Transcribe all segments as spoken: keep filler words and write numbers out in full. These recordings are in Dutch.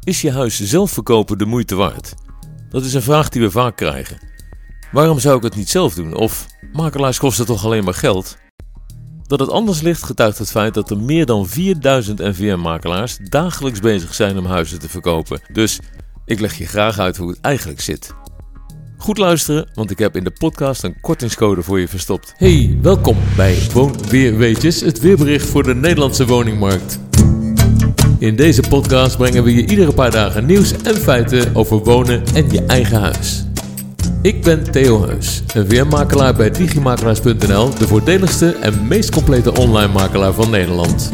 Is je huis zelf verkopen de moeite waard? Dat is een vraag die we vaak krijgen. Waarom zou ik het niet zelf doen? Of makelaars kosten toch alleen maar geld? Dat het anders ligt getuigt het feit dat er meer dan vierduizend N V M-makelaars dagelijks bezig zijn om huizen te verkopen. Dus ik leg je graag uit hoe het eigenlijk zit. Goed luisteren, want ik heb in de podcast een kortingscode voor je verstopt. Hey, welkom bij Woonweerweetjes, het weerbericht voor de Nederlandse woningmarkt. In deze podcast brengen we je iedere paar dagen nieuws en feiten over wonen en je eigen huis. Ik ben Theo Heus, N V M-makelaar bij Digimakelaars punt n l, de voordeligste en meest complete online makelaar van Nederland.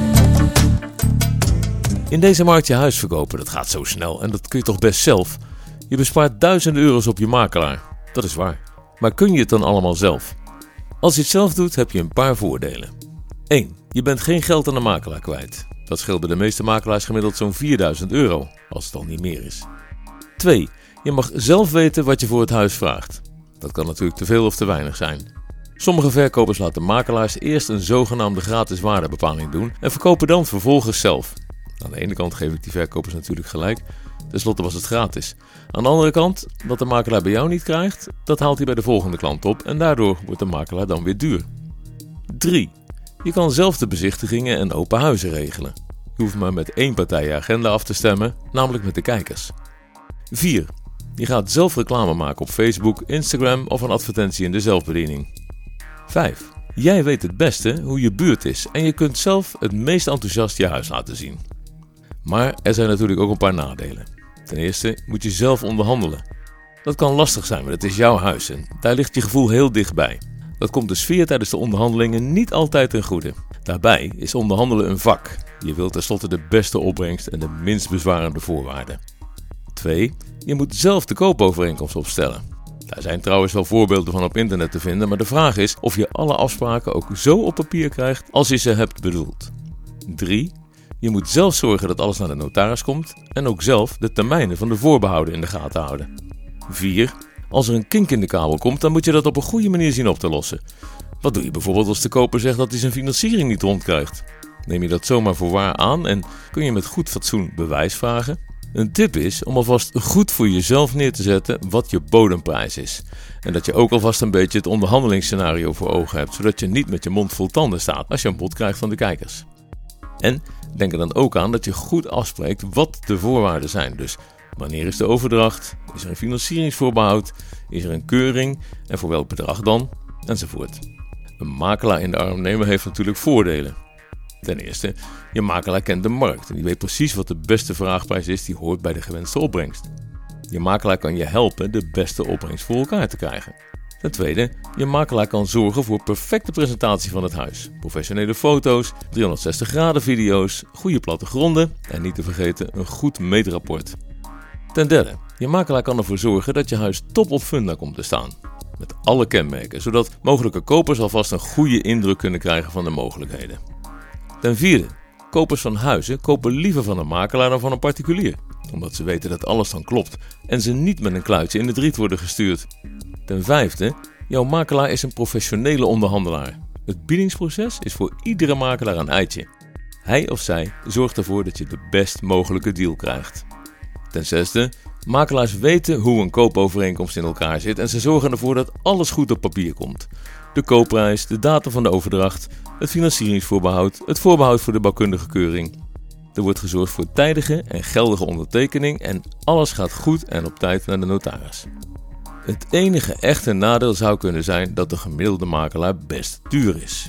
In deze markt je huis verkopen, dat gaat zo snel en dat kun je toch best zelf. Je bespaart duizenden euro's op je makelaar, dat is waar. Maar kun je het dan allemaal zelf? Als je het zelf doet, heb je een paar voordelen. één. Je bent geen geld aan de makelaar kwijt. Dat scheelt bij de meeste makelaars gemiddeld zo'n vierduizend euro, als het al niet meer is. twee. Je mag zelf weten wat je voor het huis vraagt. Dat kan natuurlijk te veel of te weinig zijn. Sommige verkopers laten makelaars eerst een zogenaamde gratis waardebepaling doen en verkopen dan vervolgens zelf. Aan de ene kant geef ik die verkopers natuurlijk gelijk, tenslotte was het gratis. Aan de andere kant, wat de makelaar bij jou niet krijgt, dat haalt hij bij de volgende klant op en daardoor wordt de makelaar dan weer duur. drie. Je kan zelf de bezichtigingen en open huizen regelen. Je hoeft maar met één partij je agenda af te stemmen, namelijk met de kijkers. vier. Je gaat zelf reclame maken op Facebook, Instagram of een advertentie in de zelfbediening. vijf. Jij weet het beste hoe je buurt is en je kunt zelf het meest enthousiast je huis laten zien. Maar er zijn natuurlijk ook een paar nadelen. Ten eerste moet je zelf onderhandelen. Dat kan lastig zijn, maar het is jouw huis en daar ligt je gevoel heel dichtbij. Dat komt de sfeer tijdens de onderhandelingen niet altijd ten goede. Daarbij is onderhandelen een vak. Je wilt tenslotte de beste opbrengst en de minst bezwarende voorwaarden. twee. Je moet zelf de koopovereenkomst opstellen. Daar zijn trouwens wel voorbeelden van op internet te vinden, maar de vraag is of je alle afspraken ook zo op papier krijgt als je ze hebt bedoeld. drie. Je moet zelf zorgen dat alles naar de notaris komt en ook zelf de termijnen van de voorbehouden in de gaten houden. vier. Als er een kink in de kabel komt, dan moet je dat op een goede manier zien op te lossen. Wat doe je bijvoorbeeld als de koper zegt dat hij zijn financiering niet rondkrijgt? Neem je dat zomaar voor waar aan en kun je met goed fatsoen bewijs vragen? Een tip is om alvast goed voor jezelf neer te zetten wat je bodemprijs is. En dat je ook alvast een beetje het onderhandelingsscenario voor ogen hebt, zodat je niet met je mond vol tanden staat als je een bod krijgt van de kijkers. En denk er dan ook aan dat je goed afspreekt wat de voorwaarden zijn. Dus wanneer is de overdracht? Is er een financieringsvoorbehoud? Is er een keuring? En voor welk bedrag dan? Enzovoort. Een makelaar in de arm nemen heeft natuurlijk voordelen. Ten eerste, je makelaar kent de markt en die weet precies wat de beste vraagprijs is die hoort bij de gewenste opbrengst. Je makelaar kan je helpen de beste opbrengst voor elkaar te krijgen. Ten tweede, je makelaar kan zorgen voor perfecte presentatie van het huis. Professionele foto's, driehonderdzestig graden video's, goede plattegronden en niet te vergeten een goed meetrapport. Ten derde, je makelaar kan ervoor zorgen dat je huis top op funda komt te staan. Met alle kenmerken, zodat mogelijke kopers alvast een goede indruk kunnen krijgen van de mogelijkheden. Ten vierde, kopers van huizen kopen liever van een makelaar dan van een particulier. Omdat ze weten dat alles dan klopt en ze niet met een kluitje in het riet worden gestuurd. Ten vijfde, jouw makelaar is een professionele onderhandelaar. Het biedingsproces is voor iedere makelaar een eitje. Hij of zij zorgt ervoor dat je de best mogelijke deal krijgt. Ten zesde, makelaars weten hoe een koopovereenkomst in elkaar zit en ze zorgen ervoor dat alles goed op papier komt. De koopprijs, de datum van de overdracht, het financieringsvoorbehoud, het voorbehoud voor de bouwkundige keuring. Er wordt gezorgd voor tijdige en geldige ondertekening en alles gaat goed en op tijd naar de notaris. Het enige echte nadeel zou kunnen zijn dat de gemiddelde makelaar best duur is.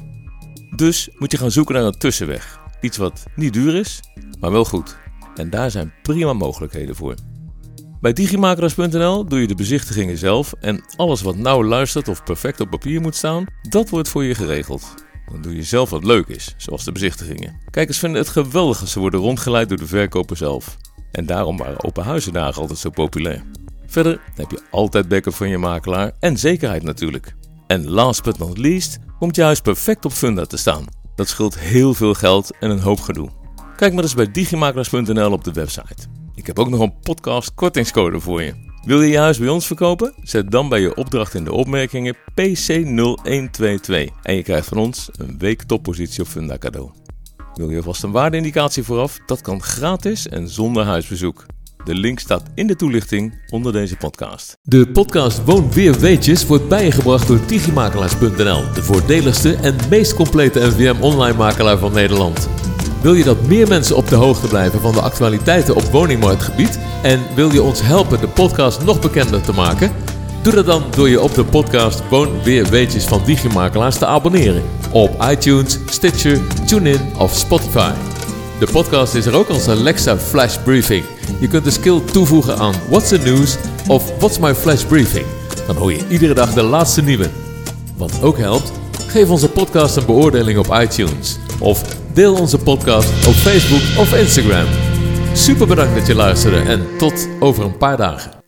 Dus moet je gaan zoeken naar een tussenweg. Iets wat niet duur is, maar wel goed. En daar zijn prima mogelijkheden voor. Bij Digimakelaars punt n l doe je de bezichtigingen zelf en alles wat nauw luistert of perfect op papier moet staan, dat wordt voor je geregeld. Dan doe je zelf wat leuk is, zoals de bezichtigingen. Kijkers vinden het geweldig als ze worden rondgeleid door de verkoper zelf. En daarom waren open huizendagen altijd zo populair. Verder heb je altijd backup van je makelaar en zekerheid natuurlijk. En last but not least komt je huis perfect op funda te staan. Dat scheelt heel veel geld en een hoop gedoe. Kijk maar eens bij Digimakelaars punt n l op de website. Ik heb ook nog een podcast kortingscode voor je. Wil je je huis bij ons verkopen? Zet dan bij je opdracht in de opmerkingen P C nul een twee twee en je krijgt van ons een week toppositie op funda cadeau. Wil je alvast een waardeindicatie vooraf? Dat kan gratis en zonder huisbezoek. De link staat in de toelichting onder deze podcast. De podcast Woon Weer Weetjes wordt bijgebracht door Digimakelaars punt n l, de voordeligste en meest complete N V M online makelaar van Nederland. Wil je dat meer mensen op de hoogte blijven van de actualiteiten op woningmarktgebied en wil je ons helpen de podcast nog bekender te maken? Doe dat dan door je op de podcast Woon Weer Weetjes van Digimakelaars te abonneren op iTunes, Stitcher, TuneIn of Spotify. De podcast is er ook als Alexa Flash Briefing. Je kunt de skill toevoegen aan What's the News of What's my Flash Briefing. Dan hoor je iedere dag de laatste nieuwe. Wat ook helpt, geef onze podcast een beoordeling op iTunes. Of deel onze podcast op Facebook of Instagram. Super bedankt dat je luisterde en tot over een paar dagen.